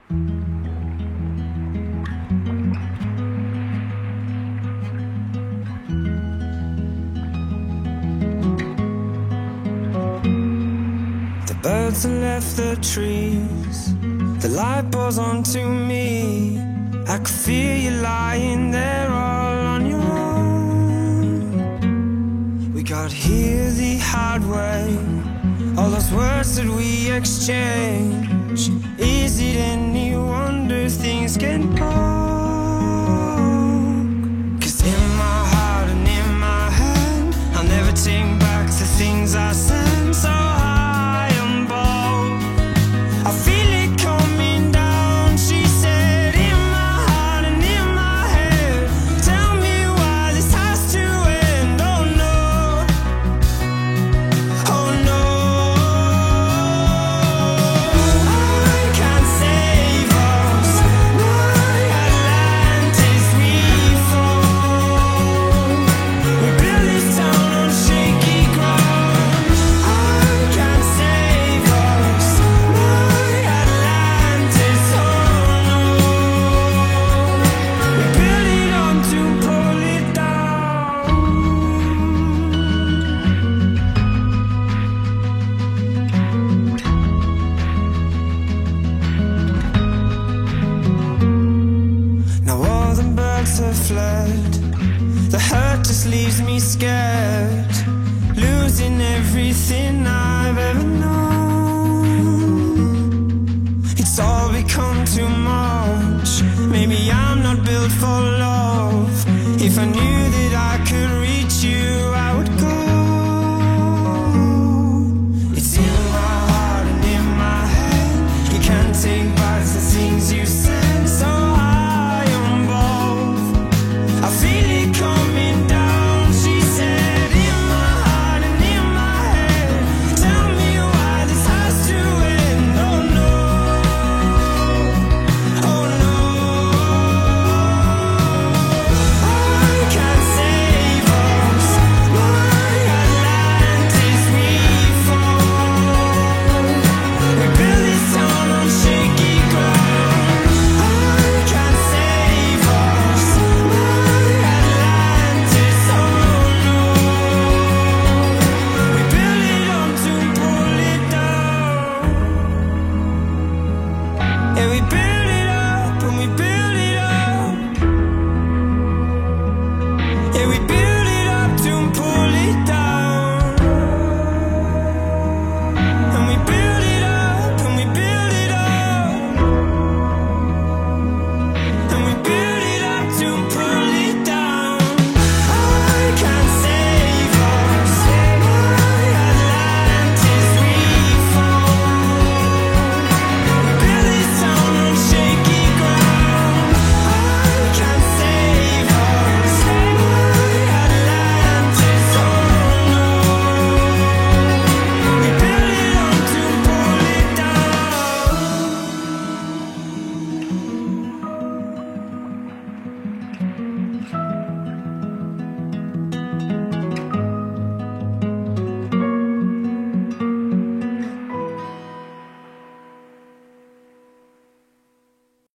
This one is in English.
The birds have left the trees, the light pours onto me. I could feel you lying there all on your own. We got here the hard way, all those words that we exchange. Is it any wonder things get broke? 'Cause in my heart and in my head, I'll never take back the things I said. So high and bold, I feel it coming down. She said, in my heart and in my head, tell me why this has to end. Oh no, oh no, I can't save us. My Atlantis, we fall. We build this town on shaky ground. I can't save us. My Atlantis, oh no. We build it on to pull it down. Now all the birds have fled, the hurt just leaves me scared, losing everything I've ever known. It's all become too much. Maybe I'm not built for love. If I knew that I could reach you, I would go. It's in my heart and in my head. You can't take back the things you said. So high on both, I feel it coming down. She said, in my heart and in my head, tell me why this has to end. Oh no, oh no, I can't save us. My Atlantis, we fall. We build this town on shaky ground. I can't save us. My Atlantis, oh no. We build it on to pull it down. Yeah, we build it up and we build